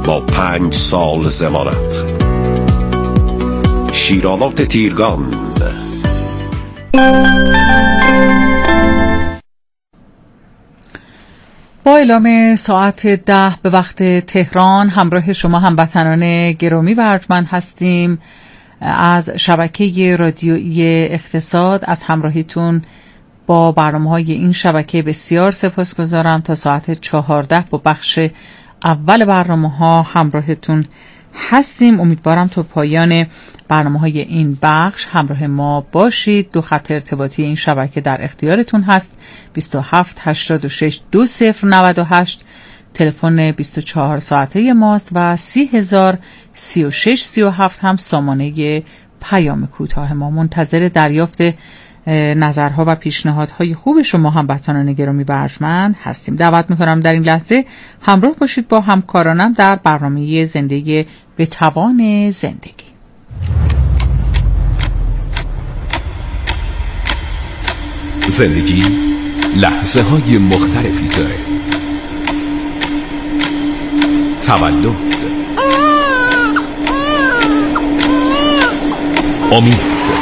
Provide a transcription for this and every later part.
با 5 سال ضمانت. شیرالات تیرگان. با اعلام ساعت 10 به وقت تهران همراه شما هموطنان گرامی و ارجمند هستیم. از شبکه رادیویی اقتصاد از همراهیتون با برنامه‌های این شبکه بسیار سپاسگزارم. تا ساعت 14 با بخش اول برنامه‌ها همراهتون هستیم. امیدوارم تا پایان برنامه‌های این بخش همراه ما باشید. 2 خط ارتباطی این شبکه در اختیارتون هست: 27 86 2098 تلفن 24 ساعته ماست و 30036 37 هم سامانه پیام کوتاه ما. منتظر دریافت نظرها و پیشنهادهای خوب شما هموطنان گرامی و ارجمند هستیم. دعوت می‌کنم در این لحظه همراه باشید با همکارانم در برنامه زندگی به توان زندگی. زندگی لحظه های مختلفی داره. تولد، امید،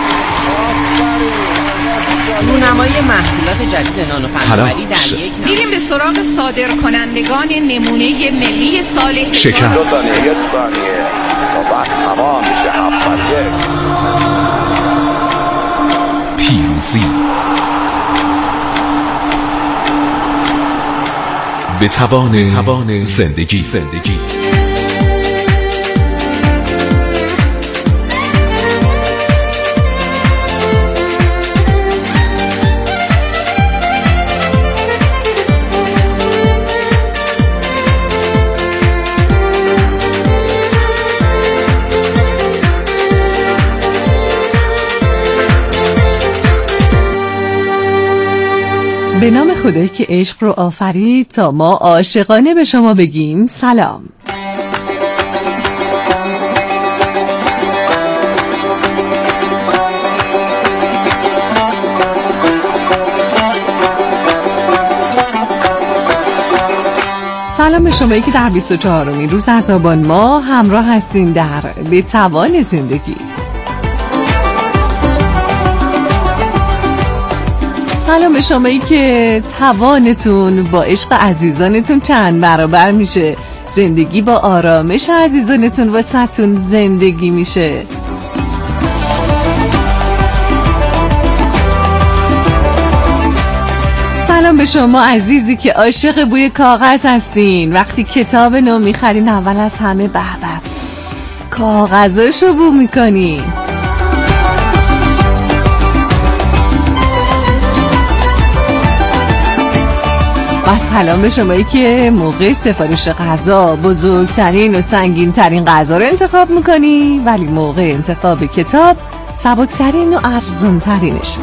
رونمایی محصولات جدید نانو فناوری در یک میریم به سراغ صادرکنندگان نمونه ملی سال شکست، 2 ثانیه 1 ثانیه تا وقت تمام میشه. 7 پیروزی. به توان زندگی. به نام خدایی که عشق رو آفرید تا ما عاشقانه به شما بگیم سلام. سلام به شمایی که در 24مین روز از آبان ماه همراه هستین در به توان زندگی. سلام به شمایی که توانتون با عشق عزیزانتون چند برابر میشه. زندگی با آرامش عزیزانتون واسهتون زندگی میشه. سلام به شما عزیزی که عاشق بوی کاغذ هستین. وقتی کتاب نو میخرین اول از همه به کاغذاشو بو میکنین. و سلام به شمایی که موقع سفارش غذا بزرگترین و سنگین‌ترین غذا رو انتخاب میکنی ولی موقع انتخاب کتاب سبکترین و ارزونترینش.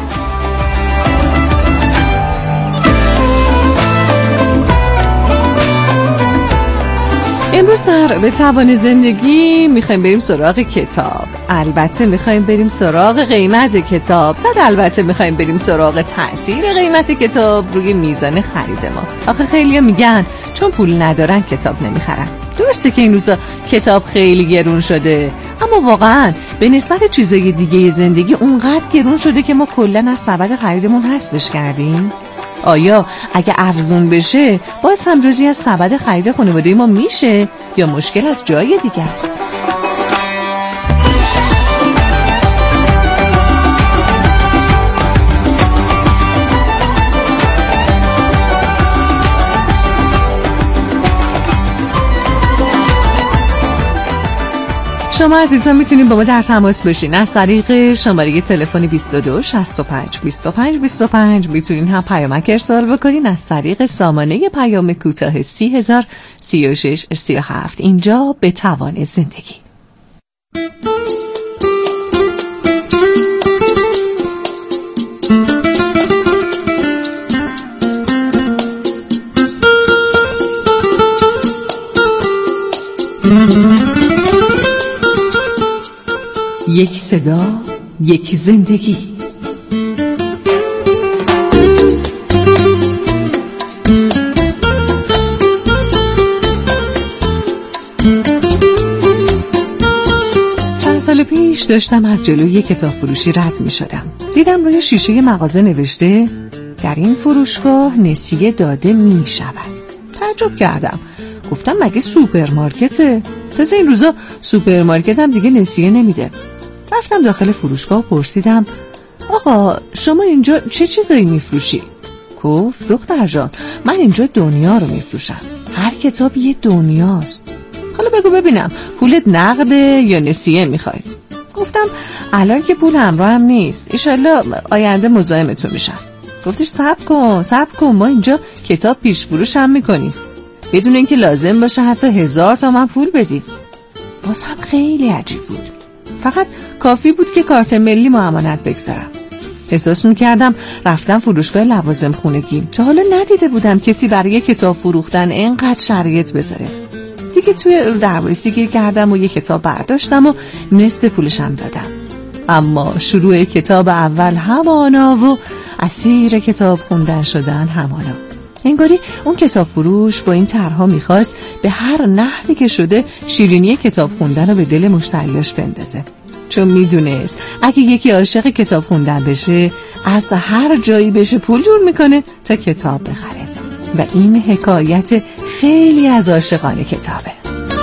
امروز در به توان زندگی میخوایم بریم سراغ کتاب. البته میخوایم بریم سراغ قیمت کتاب. البته میخوایم بریم سراغ تأثیر قیمت کتاب روی میزان خرید ما. آخه خیلیا میگن چون پول ندارن کتاب نمیخرن. درسته که این روزا کتاب خیلی گرون شده، اما واقعا به نسبت چیزای دیگه زندگی اونقدر گرون شده که ما کلن از سبد خریدمون حذفش کردیم؟ آیا اگه ارزون بشه باز هم جزئی از سبد خرید خانواده ما میشه یا مشکل از جای دیگه است؟ شما عزیزان میتونید با ما در تماس باشین از طریق شماره تلفن 22 65 25 25. میتونین هم پیامک ارسال بکنین از طریق سامانه پیام کوتاه 30036 37. اینجا به توان زندگی. یک صدا، یک زندگی. سال پیش داشتم از جلوی کتاب فروشی رد می شدم. دیدم روی شیشه مغازه نوشته در این فروشگاه نسیه داده می شود. تعجب کردم. گفتم مگه سوپرمارکته؟ تازه این روزا سوپرمارکت هم دیگه نسیه نمیده. رفتم داخل فروشگاه و پرسیدم آقا شما اینجا چه چیزایی میفروشی؟ گفت دختر جان من اینجا دنیا رو میفروشم. هر کتاب یه دنیاست. حالا بگو ببینم پولت نقده یا نسیه میخوای؟ گفتم الان که پول همراهم نیست، ایشالله آینده مزاحمتون میشم. گفتش صبر کن ما اینجا کتاب پیش فروش هم میکنیم بدون اینکه لازم باشه حتی 1000 تومان پول بدی. باز هم خیلی عجیب بود. فقط کافی بود که کارت ملی امانت بگذارم. احساس میکردم رفتم فروشگاه لوازم خونگی. تا حالا ندیده بودم کسی برای کتاب فروختن اینقدر شرایط بذاره. دیگه توی دروایسی گیر کردم و یه کتاب برداشتم و نصف پولشم دادم. اما شروع کتاب اول همانا و اسیر کتاب خوندن شدن همانا. انگاری اون کتاب فروش با این طرح‌ها میخواست به هر نحوی که شده شیرینی کتاب خوندن رو به دل مشتریاش بندازه. چون میدونست اگه یکی عاشق کتاب خوندن بشه از هر جایی بشه پول جور میکنه تا کتاب بخره. و این حکایت خیلی از عاشقان کتابه.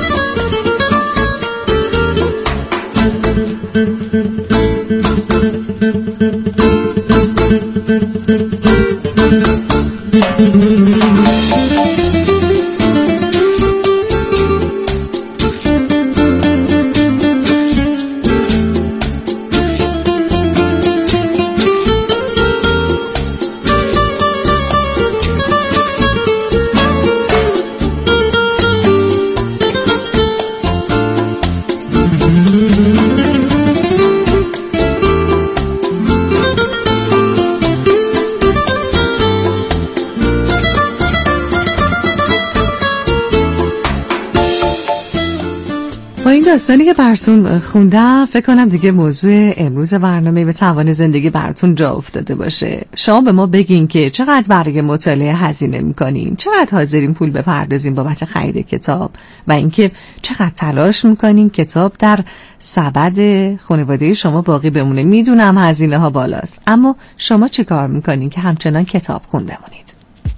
با این داستانی که براتون خوندم فکر کنم دیگه موضوع امروز برنامه به توان زندگی براتون جا افتاده باشه. شما به ما بگین که چقدر برای مطالعه هزینه میکنین، چقدر حاضرین پول بپردازین بابت خرید کتاب و اینکه چقدر تلاش میکنین کتاب در سبد خانواده شما باقی بمونه. میدونم هزینه ها بالاست، اما شما چه کار میکنین که همچنان کتاب خون بمونید؟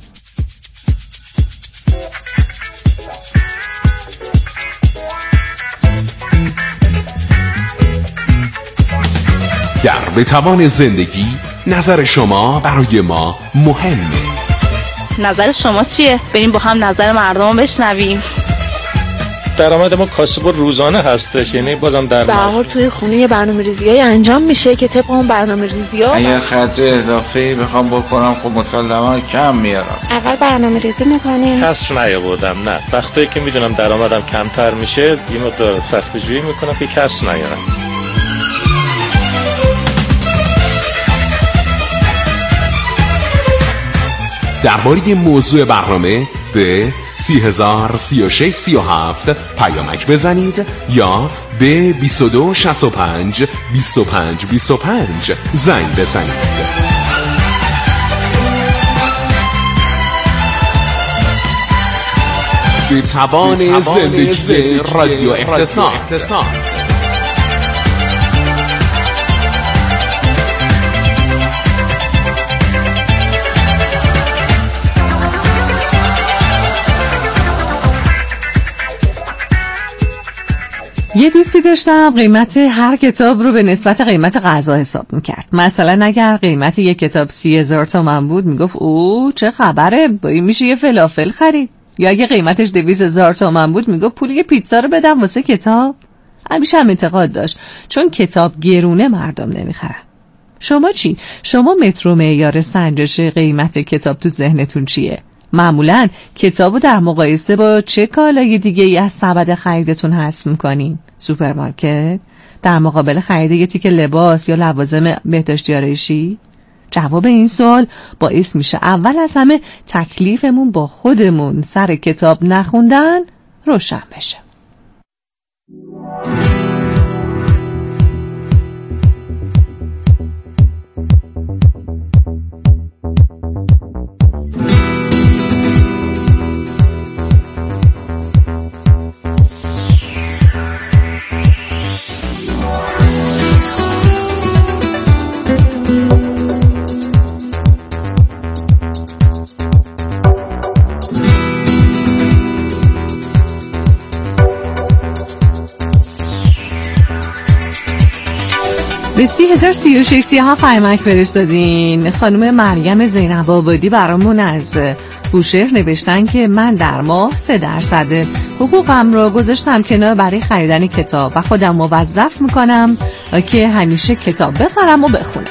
در به توان زندگی نظر شما برای ما مهمه. نظر شما چیه؟ بریم با هم نظر مردم رو بشنویم. درآمد ما کاسب روزانه هستش، یعنی بازم در حال توی خونه یه برنامه‌ریزیای انجام میشه که طبق اون برنامه‌ریزی‌ها اگه خرج اضافه‌ای بخوام بکنم خب مسلماً کم میارم. اول برنامه‌ریزی می‌کنیم. کسر نیاوردم، نه وقتی که میدونم درآمدم کمتر میشه یه مقدار سخت‌جویی میکنم که کسر نیارم. درباره موضوع برنامه به 303637 پیامک بزنید یا به 2265 2525 زنگ بزنید. به توان زندگی رادیو اقتصاد. یه دوستی داشتم قیمت هر کتاب رو به نسبت قیمت غذا حساب میکرد. مثلا اگر قیمت یک کتاب 30,000 تومان بود میگفت او چه خبره، با این میشه یه فلافل خرید. یا اگه قیمتش 200,000 تومان بود میگفت پول یه پیتزا رو بدم واسه کتاب. همیشه هم اعتقاد داشت چون کتاب گرونه مردم نمیخرن. شما چی؟ شما متر و معیار سنجش قیمت کتاب تو ذهنتون چیه؟ معمولاً کتابو در مقایسه با چه کالای دیگه ای از سبد خریدتون حذف میکنین؟ سوپرمارکت؟ در مقابل خرید یه تیکه لباس یا لوازم بهداشتی آرایشی؟ جواب این سوال باعث میشه اول از همه تکلیفمون با خودمون سر کتاب نخوندن روشن بشه. به 303637 پیامک فرستادین. خانم مریم زینب آبادی برامون از بوشهر نوشتن که من در ماه 3% حقوقم رو گذاشتم کنار برای خریدن کتاب و خودم موظف میکنم که همیشه کتاب بخرم و بخونم.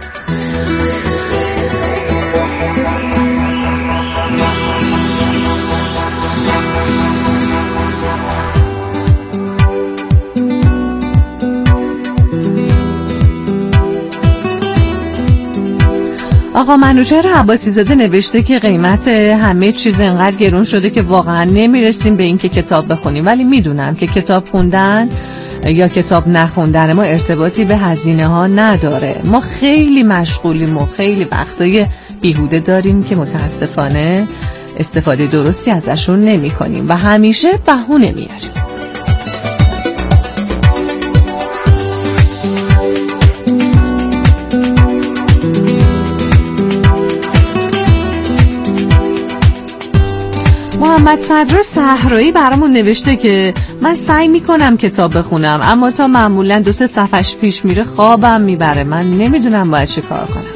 آقا منوچهر عباسی زاده نوشته که قیمت همه چیز انقدر گرون شده که واقعا نمیرسیم به این که کتاب بخونیم، ولی میدونم که کتاب خوندن یا کتاب نخوندن ما ارتباطی به هزینه ها نداره. ما خیلی مشغولیم و خیلی وقتای بیهوده داریم که متاسفانه استفاده درستی ازشون نمی کنیم و همیشه بهونه میاریم. محمد صدر صحرایی برامون نوشته که من سعی میکنم کتاب بخونم اما تا معمولا 2-3 صفحش پیش میره خوابم میبره. من نمیدونم باید چه کار کنم.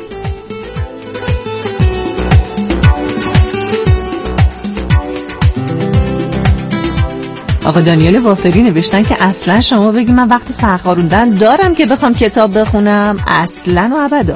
آقا دانیال وافری نوشتن که اصلا شما بگی من وقت سرخاروندن دارم که بخوام کتاب بخونم؟ اصلا و ابدا.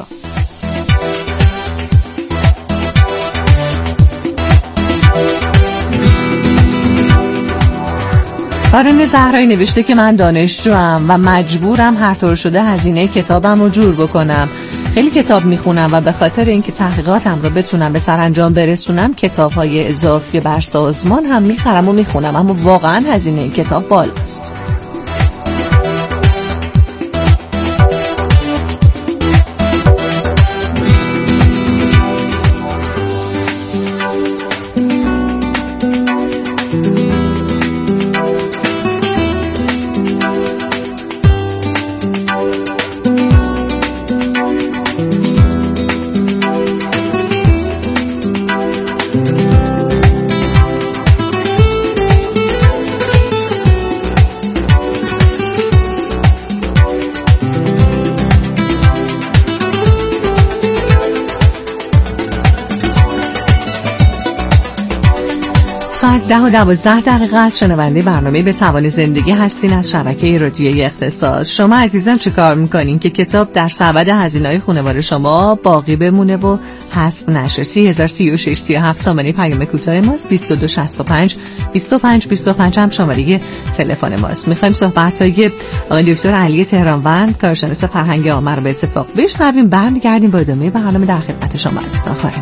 بارون زهرایی نوشته که من دانشجوام و مجبورم هر طور شده هزینه کتابم رو جور بکنم. خیلی کتاب میخونم و به خاطر اینکه تحقیقاتم رو بتونم به سرانجام برسونم کتاب‌های اضافی بر سازمان هم میخرم و میخونم، اما واقعا هزینه کتاب بالاست. ساعت 10:12 از شنونده برنامه به توان زندگی هستین از شبکه رادیویی اختصاص. شما عزیزان چه کار میکنین که کتاب در سبد هزینه‌های خانواده شما باقی بمونه و حذف نشه؟ 303637 سامانه پیام کوتاه ماست. 2265 25 25 هم شماره تلفن ماست. میخوایم صحبت‌های آقای دکتر علی تهرانوند کارشناس فرهنگ عامه رو به اتفاق بشنویم. برمیگردیم با ادامه برنامه در خدمت شما عزیزان خواهیم.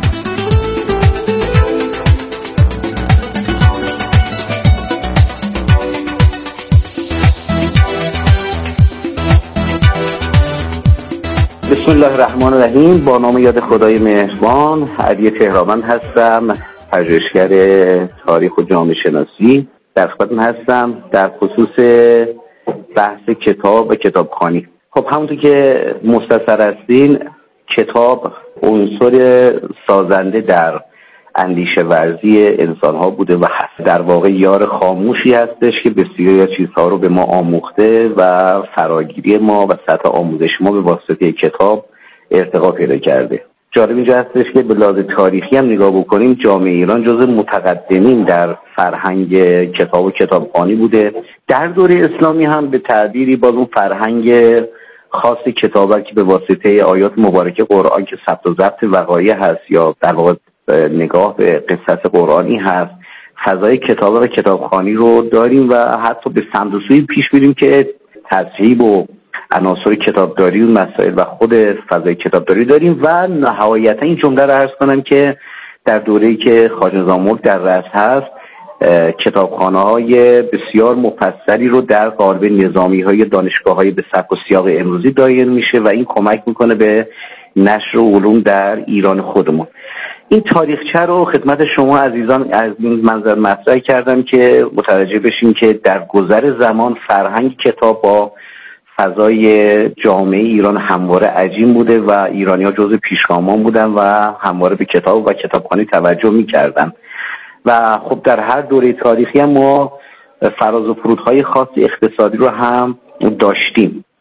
بسم الله الرحمن الرحیم. با نام یاد خدای مهربان، علی تهرانوند هستم، پژوهشگر تاریخ و جامعه شناسی. در خدمتتون هستم در خصوص بحث کتاب و کتابخوانی. خب همونطور که مستثر هستین، کتاب عنصر سازنده در اندیشه ورزی انسان ها بوده و هست. در واقع یار خاموشی هستش که بسیاری چیزها رو به ما آموخته و فراگیری ما و سطح آموزش ما به واسطه کتاب ارتقا پیدا کرده. جالب اینجا هستش که به لحاظ تاریخی هم نگاه بکنیم، جامعه ایران جزو متقدمین در فرهنگ کتاب و کتابخوانی بوده. در دوره اسلامی هم به تعبیری باز اون فرهنگ خاص کتابت که به واسطه آیات مبارکه قرآن که ثبت و ضبط وقایع هست یا در واقع نگاه به قصص قرآنی هست، فضای کتاب و کتابخوانی رو داریم و حتی به سمت و سوی پیش میریم که تذهیب و عناصر کتابداری و مسائل و خود فضای کتابداری داریم. و نهایتا این جمله رو عرض کنم که در دوره‌ای که خواجه نظام‌الملک در رأس هست، کتابخانه‌های بسیار مفصلی رو در قالب نظامی‌های دانشگاه‌های به سبک و سیاق امروزی دایر میشه و این کمک میکنه به نشر علوم در ایران خودمون. این تاریخچه رو خدمت شما عزیزان از این منظر مطرح کردم که متوجه بشیم که در گذر زمان فرهنگ کتاب با فضای جامعه ایران همواره عجین بوده و ایرانی‌ها جزو پیشگامان بودن و همواره به کتاب و کتابخوانی توجه می‌کردن و خب در هر دوره تاریخی هم ما فراز و فرودهای خاص اقتصادی رو هم داشتیم.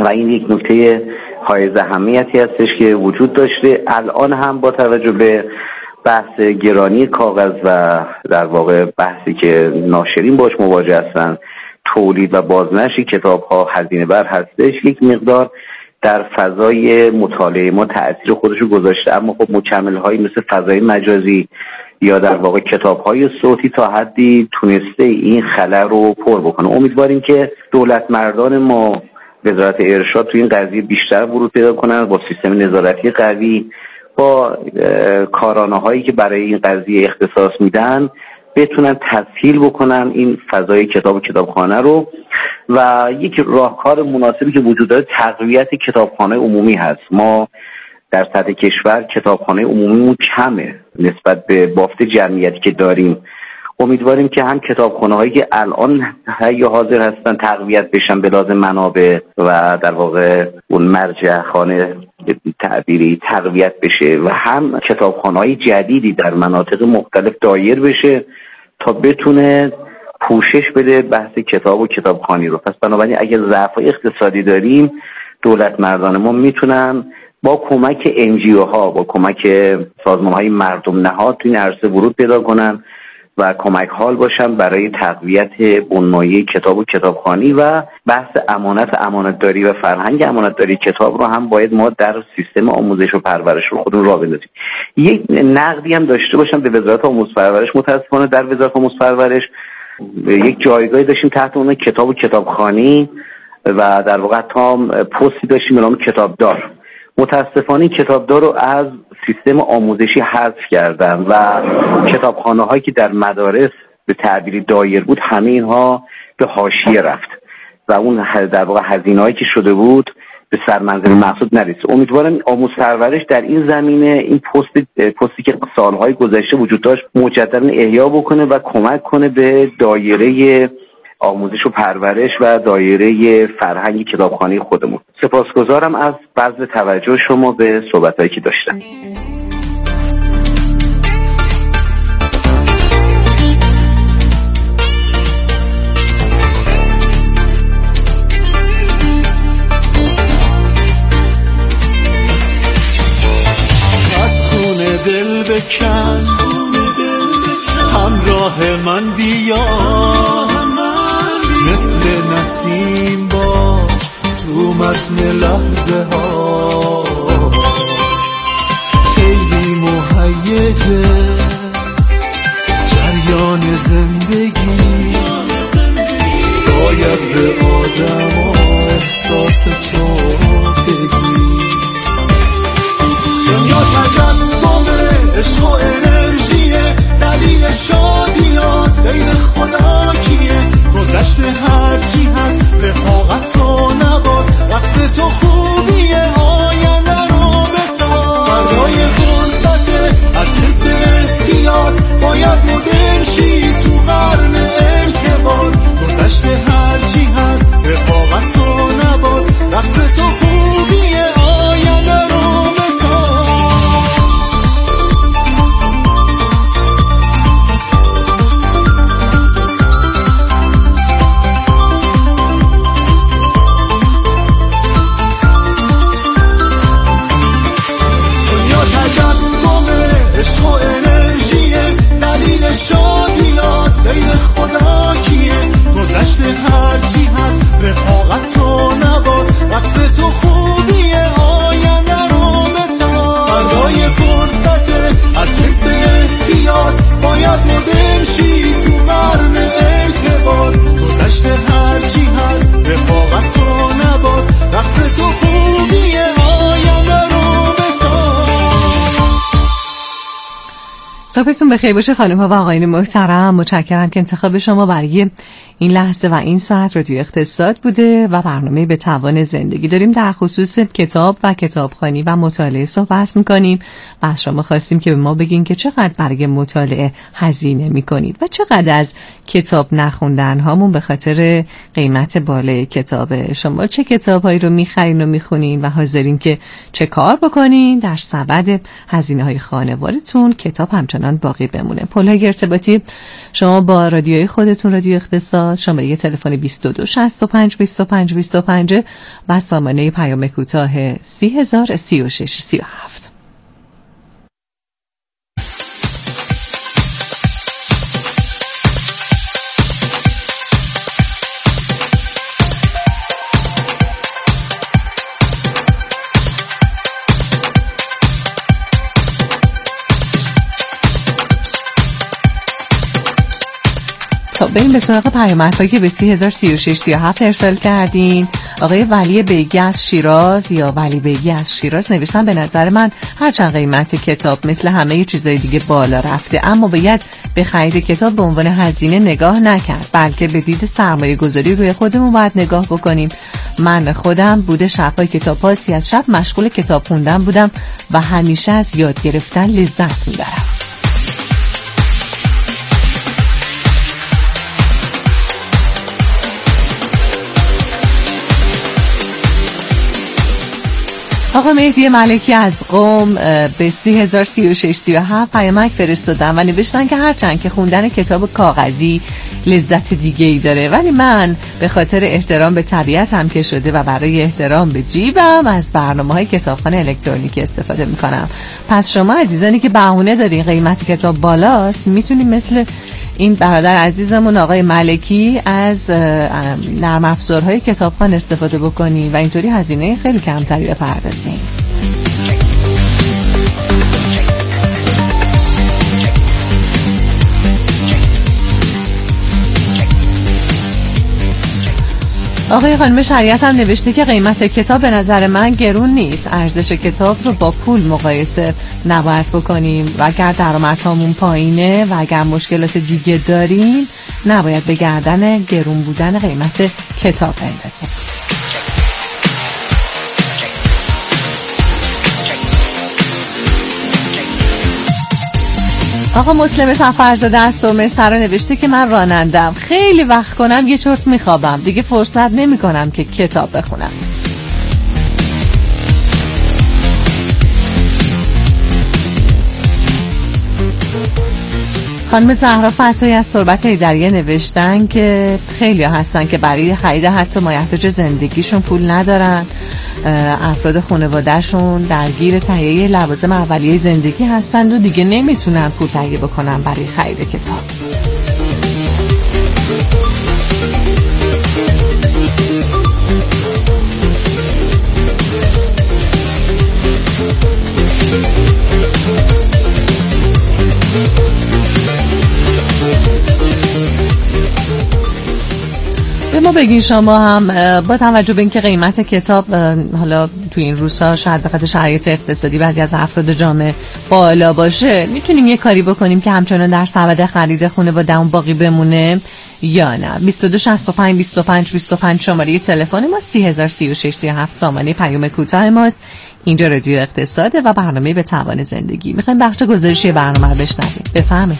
و این یک نکته حائز اهمیتی هستش که وجود داشته. الان هم با توجه به بحث گرانی کاغذ و در واقع بحثی که ناشرین باش مواجه هستن، تولید و بازنشر کتاب ها هزینه بر هستش، یک مقدار در فضای مطالعه ما تأثیر خودشو گذاشته. اما خب مکمل هایی مثل فضای مجازی یا در واقع کتاب های صوتی تا حدی تونسته این خلأ رو پر بکنه. امیدواریم که دولت مردان ما، وزارت ارشاد تو این قضیه بیشتر ورود پیدا کنن، با سیستم نظارتی قوی، با کارانه هایی که برای این قضیه اختصاص میدن بتونن تسهیل بکنن این فضای کتاب و کتابخانه رو. و یک راهکار مناسبی که وجود داره تقویت کتابخانه عمومی هست. ما در سطح کشور کتابخانه عمومیمون کمه نسبت به بافت جمعیتی که داریم. امیدواریم که هم کتابخانه هایی که الان حی حاضر هستن تقویت بشن به لازم منابع و در واقع اون مرجع خانه تعبیری تقویت بشه و هم کتابخانه های جدیدی در مناطق مختلف دایر بشه تا بتونه پوشش بده بحث کتاب و کتابخوانی رو. پس بنابراین اگر ضعف اقتصادی داریم، دولت مردان ما میتونن با کمک NGO ها، با کمک سازمان های مردم نهاد تو این عرصه ورود پیدا کنن و کمک حال باشن برای تقویت بنیه کتاب و کتابخوانی. و بحث امانتداری و فرهنگ امانتداری کتاب رو هم باید ما در سیستم آموزش و پرورش رو خودمون راه بندازیم. یک نقدی هم داشته باشم به وزارت آموزش و پرورش. متاسفانه در وزارت آموزش و پرورش یک جایگاهی داشتیم تحت عنوان کتاب و کتابخوانی و در واقع تا پستی داشتیم به نام کتابدار. متاسفانه کتابدار رو از سیستم آموزشی حذف کردن و کتابخانه هایی که در مدارس به تعبیری دایر بود همه اینها به حاشیه رفت و اون در واقع هزینه‌ای که شده بود به سرمنزل مقصود نرسید. امیدوارم آموزش پرورش در این زمینه این پستی که سالهای گذشته وجود داشت مجددا احیا بکنه و کمک کنه به دایره آموزش و پرورش و دایره فرهنگ کتابخانه خودمون. سپاسگزارم از بذل توجه شما به صحبتایی که داشتم. از خونه دل بکن همراه من بیا، مثل نسیم باش تو متن لحظه ها، خیلی مهیجه جریان زندگی، باید به آدم و احساس تو بگی. دنیا تجسم عشق و انرژیه، دلیل شادیات بین خدا کیه، گذشته هرچی هست رفاقت و نباز، وصف تو خوبیه آینده رو بساز، فردای فرصته از حس احتیاط، باید مدرن شی تو قرن ارتباط، گذشته هرچی هست رفاقت و نباز، وصف تو خوبیه آینده رو بساز. عشق و انرژیه، دلیل شادیات بین خدا کیه، گذشته هرچی هست رفاقت و نباز، وصف تو خوبیه آینده رو بساز، فردای فرصته از حس احتیاط، باید مدرن شی تو قرن ارتباط، گذشته هرچی هست رفاقت و نباز، وصف تو خوبیه آینده رو بساز. صبحتون بخیر باشه خانم ها و آقایان محترم. متشکرم که انتخاب شما برای این لحظه و این ساعت رادیو اقتصاد بوده و برنامه به توان زندگی. داریم در خصوص کتاب و کتابخوانی و مطالعه صحبت میکنیم و از شما خواستیم که به ما بگین که چقدر برای مطالعه هزینه میکنید و چقدر از کتاب نخوندن هامون به خاطر قیمت بالای کتاب. شما چه کتاب هایی رو میخرین و میخونین و حاضرین که چه کار بکنین در سبد هزینه های خانوارتون؟ کتاب همچنان همچنان باقی بمونه. پل‌های ارتباطی شما با رادیوی خودتون، رادیو اقتصاد، شماره تلفن 22 65 25 25 و سامانه پیام کوتاه 30,000 36 37. بریم به سراغ پیامک‌هایی که به 30,036 ارسال کردین. آقای ولی بیگی از شیراز یا ولی بیگی از شیراز نوشتن به نظر من هرچند قیمت کتاب مثل همه چیزای دیگه بالا رفته، اما باید به خرید کتاب به عنوان هزینه نگاه نکرد، بلکه به دید سرمایه گذاری روی خودمون باید نگاه بکنیم. من خودم بوده شب‌های کتاب پاسی از شب مشغول کتاب خوندن بودم و همیشه از یاد گرفتن لذت می‌برم. آقا مهدی ملکی از قم به 30,036 پیامک فرستادن و نوشتن که هرچند که خوندن کتاب کاغذی لذت دیگه‌ای داره، ولی من به خاطر احترام به طبیعت هم که شده و برای احترام به جیبم از برنامه‌های کتابخانه الکترونیکی استفاده می‌کنم. پس شما عزیزانی که بهونه دارین قیمت کتاب بالاست، میتونید مثل این برادر عزیزمون آقای ملکی از نرم افزارهای کتابخوان استفاده بکنین و اینطوری هزینه خیلی کمتری بپردازین. آقای خانم شریعت هم نوشته که قیمت کتاب به نظر من گرون نیست. ارزش کتاب رو با پول مقایسه نباید بکنیم و اگر درآمدهامون پایینه و اگر مشکلات دیگه داریم نباید به گردن گرون بودن قیمت کتاب بندازیم. آقا مسلم سفرزاده از سومه سرا نوشته که من رانندم، خیلی وقت کنم یه چرت میخوابم، دیگه فرصت نمی کنم که کتاب بخونم. خانم زهرا فتایی از تربت حیدریه نوشتن که خیلی هستن که برای خرید حتی مایحتاج زندگیشون پول ندارن، افراد خانوادهشون درگیر تهیه لوازم اولیه زندگی هستند و دیگه نمیتونن پول تهیه بکنن برای خرید کتاب. به ما بگین شما هم با توجه به اینکه قیمت کتاب حالا تو این روزها شاید به خاطر شرایط اقتصادی بعضی از افراد جامعه بالا باشه، میتونیم یه کاری بکنیم که همچنان در سبد خرید خانواده‌مون باقی بمونه یا نه؟ 22 65 25 25 شماره تلفن ما، 30,036 سامانه پیام کوتاه ماست. اینجا رادیو اقتصاده و برنامه به توان زندگی. میخوایم بخش گزارشی برنامه رو بشنویم. بفهمید.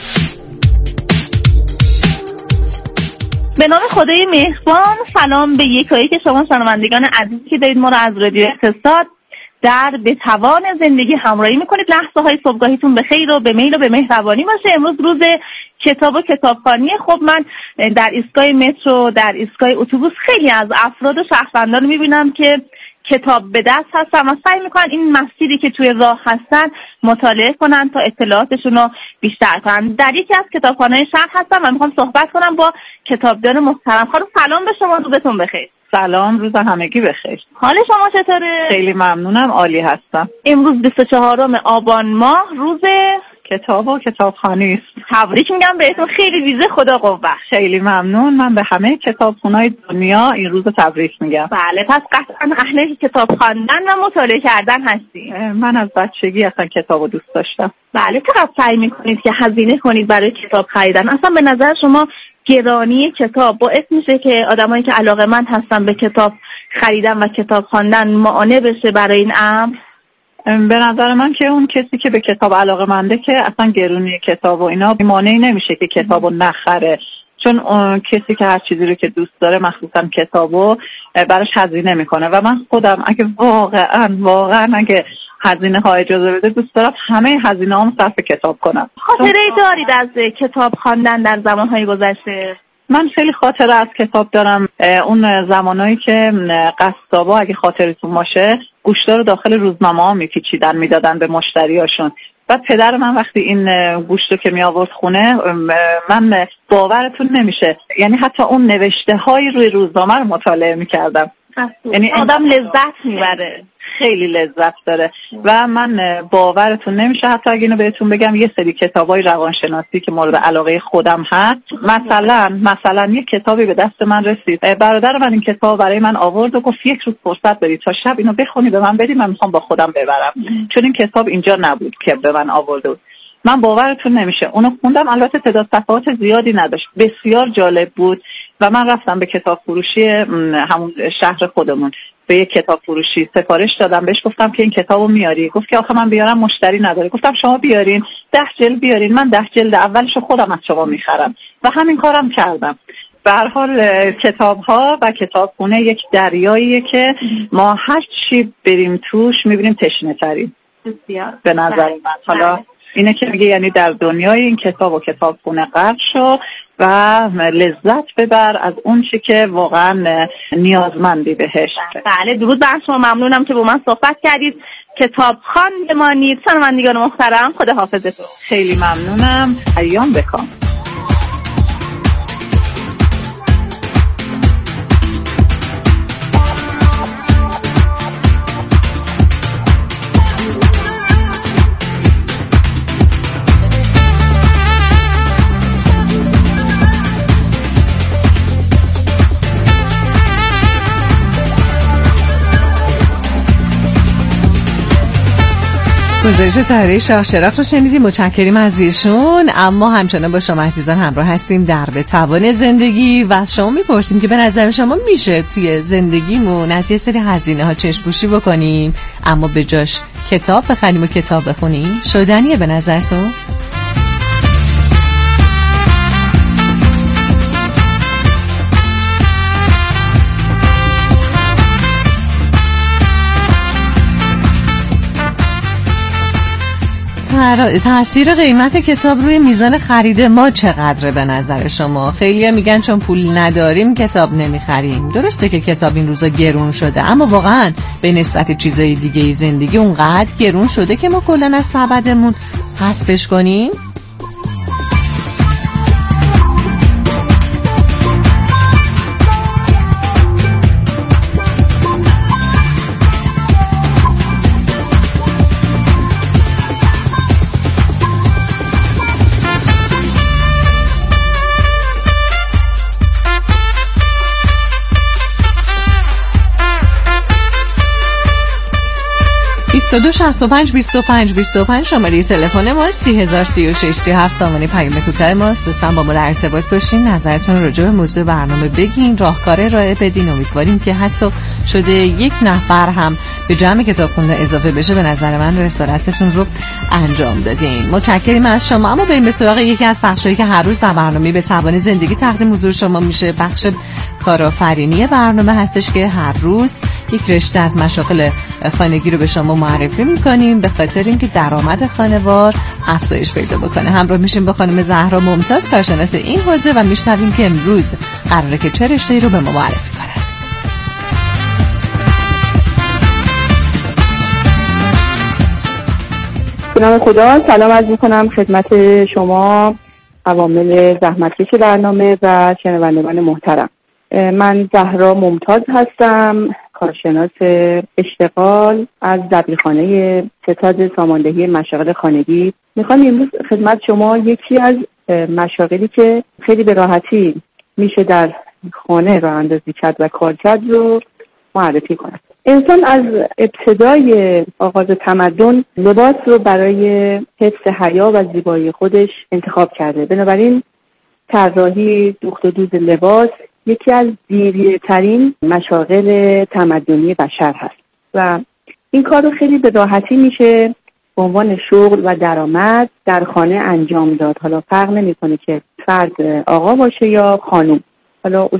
به نام خدای مهربان، سلام به یکایی که شما شنوندگان عزیزی که دارید ما رو از رادیو اقتصاد در به توان زندگی همراهی میکنید. لحظه های صبحگاهیتون به خیر و به میل و به مهربانی باشه. امروز روز کتاب و کتابخوانی. خب من در ایستگاه مترو، در ایستگاه اتوبوس خیلی از افراد و شهروندان میبینم که کتاب به دست هستن و سعی میکنن این مسیری که توی راه هستن مطالعه کنن تا اطلاعاتشون رو بیشتر کنن. در یکی از کتابخانه‌های شهر هستم و میخوام صحبت کنم با کتابدار محترم. خانم سلام به شما، روزتون بخیر. سلام، روز همگی بخیر. حال شما چطوره؟ خیلی ممنونم، عالی هستم. امروز 24 آبان ماه روز کتاب و کتابخوانی است. تبریک میگم بهتون، خیلی ویژه، خدا قوت. خیلی ممنون. من به همه کتابخونه‌های دنیا این روز تبریک میگم. بله، پس قطعا اهل کتاب خواندن و مطالعه کردن هستی. من از بچگی اصلا کتابو دوست داشتم. بله، چقدر سعی میکنید که هزینه کنید برای کتاب خریدن؟ اصلا به نظر شما گرانی کتاب باعث میشه که آدمایی که علاقه‌مند هستن به کتاب خریدن و کتاب خواندن معانع بشه برای این امر؟ به نظر من که اون کسی که به کتاب علاقه‌منده که اصلا گرونی کتاب و اینا مانعی نمیشه که کتابو نخره. چون کسی که هر چیزی رو که دوست داره مخصوصا کتابو براش هزینه میکنه و من خودم اگه واقعا اگه هزینه ها اجازه بده دوست دارم همه هزینه هام صرف کتاب کنم. خاطره دارید از کتاب خواندن در زمانهای گذشته؟ من خیلی خاطره از کتاب دارم. اون زمانایی که قصابا اگه خاطرتون باشه گوشتا رو داخل روزنامه ها میپیچیدن میدادن به مشتریاشون. بعد پدر من وقتی این گوشتو که می آورد خونه، من باورتون نمیشه، یعنی حتی اون نوشته هایی روی روزنامه رو مطالعه میکردم. یعنی آدم لذت میبره، خیلی لذت داره و من باورتون نمیشه حتی اگه اینو بهتون بگم یه سری کتابای روانشناسی که مورد علاقه خودم هست، مثلا یه کتابی به دست من رسید، برادر من این کتاب برای من آورد و گفت یک روز فرصت داری تا شب اینو بخونی به من بدی، من میخوام با خودم ببرم. چون این کتاب اینجا نبود که به من آورده بود. من باورتون نمیشه اونو خوندم، البته تعداد صفحات زیادی نداشت، بسیار جالب بود و من رفتم به کتاب فروشی همون شهر خودمون، به یک کتاب فروشی سفارش دادم، بهش گفتم که این کتابو میاری؟ گفت که آخه من بیارم مشتری نداره. گفتم شما بیارین، 10 جلد بیارین، من 10 جلد اولشو خودم از شما میخرم و همین کارم کردم. به هر حال کتاب‌ها و کتابخونه یک دریاییه که ما هر چی بریم توش میبینیم تشنه‌تریم به نظر من. حالا اینه که میگه یعنی در دنیای این کتاب و کتابخونه غرق شو و لذت ببر از اون چی که واقعا نیازمندی بهش. بله، درود بر شما، ممنونم که با من صحبت کردید. کتابخوان بمانید. شنوندگان محترم، خدا حافظتون. خیلی ممنونم. ایام بکام. گزارش طراحی شاه شراف رو شنیدیم، متشکریم از ایشون. اما همچنان با شما عزیزان همراه هستیم در به توان زندگی و از شما میپرسیم که به نظر شما میشه توی زندگیمون از یه سری هزینه ها چشم پوشی بکنیم اما به جاش کتاب بخریم و کتاب بخونیم؟ شدنیه به نظرتون؟ تأثیر قیمت کتاب روی میزان خرید ما چقدره به نظر شما؟ خیلی میگن چون پول نداریم کتاب نمیخریم. درسته که کتاب این روزا گرون شده، اما واقعا به نسبت چیزای دیگه زندگی اونقدر گرون شده که ما کلن از سبدمون حذفش کنیم؟ دو 65 25 25 شماره تلفن ما 3036 37 سامانه پیام کوتاه ماست. لطفاً با ما در ارتباط باشین، نظرتون راجع به موضوع برنامه بگین، راهکار ارائه بدین. امیدواریم که حتی شده یک نفر هم به جمع کتاب خونده اضافه بشه، به نظر من رسالتتون رو انجام دادین. متشکریم از شما. اما بریم به سراغ یکی از بخشایی که هر روز در برنامه به توان زندگی تقدیم حضور شما میشه. بخش کارآفرینی برنامه هستش که هر روز یک رشته از مشاغل خانگی رو به شما معرفی میکنیم به خاطر اینکه درآمد خانوار افزایش پیدا بکنه. همراه میشیم با خانم زهرا ممتاز، کارشناس این حوزه، و میشنویم که امروز قراره که چه رشته‌ای رو به ما معرفی کنه. به نام خدا سلام عرض میکنم خدمت شما عوامل زحمتکش برنامه و شنوندگان محترم. من زهرا ممتاز هستم، کارشناس اشتغال از دبیرخانه ستاد ساماندهی مشاغل خانگی. میخوام امروز خدمت شما یکی از مشاغلی که خیلی به راحتی میشه در خانه راه اندازی کرد و کار کرد رو معرفی کنم. انسان از ابتدای آغاز تمدن لباس رو برای حفظ حیا و زیبایی خودش انتخاب کرده. بنابراین طراحی دوخت و دوز لباس یکی از دیرترین مشاغل تمدنی بشر هست و این کار رو خیلی به راحتی میشه به عنوان شغل و درآمد در خانه انجام داد. حالا فرق نمیکنه که فرد آقا باشه یا خانم. حالا